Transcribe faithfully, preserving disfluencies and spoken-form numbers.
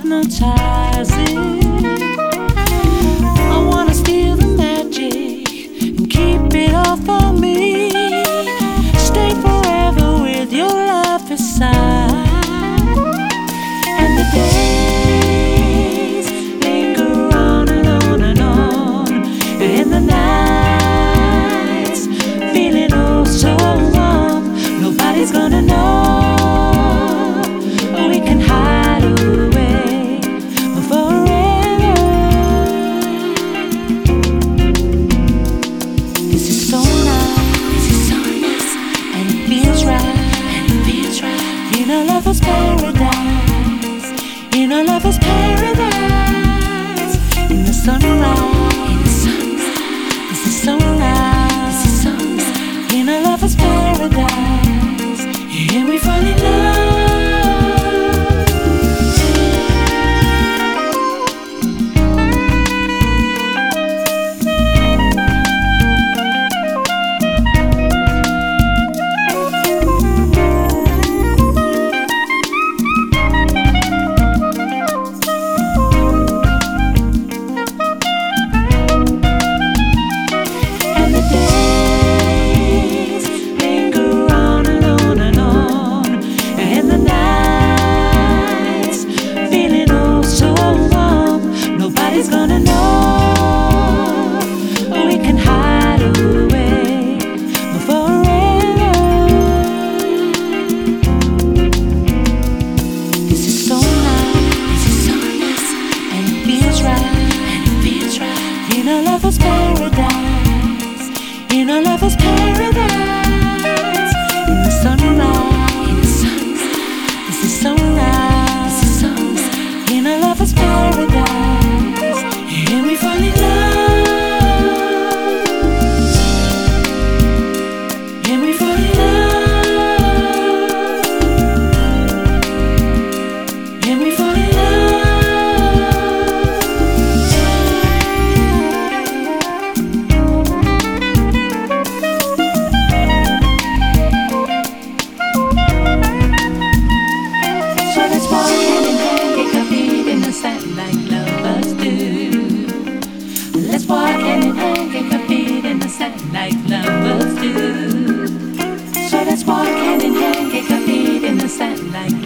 hypnotizing. I wanna steal the magic and keep it all for me. Stay forever with your love beside. And the days linger on and on and on, and the nights feeling oh so warm. Nobody's gonna know. We can hide away forever. This is so nice, this is so nice, and it feels right, and it feels right. In a lover's paradise, in a lover's paradise, in the sunrise, in the sunrise. This is so nice, this is so nice. In a lover's paradise, and we fall in love. Nobody's gonna know. We can hide away forever. This is so nice, this is so nice, and it feels right, and it feels right. In a lover's paradise, in a lover's paradise, in the sunrise, in the sunrise. This is so nice, this is so nice. In a lover's paradise. And we fall in love, and we fall in love, and we fall in love. So let's walk hand in hand, kick our feet in the sand like lovers do. Let's walk hand in hand, kick our feet in the sand like lovers do. So let's walk hand in hand, kick our feet in the sand like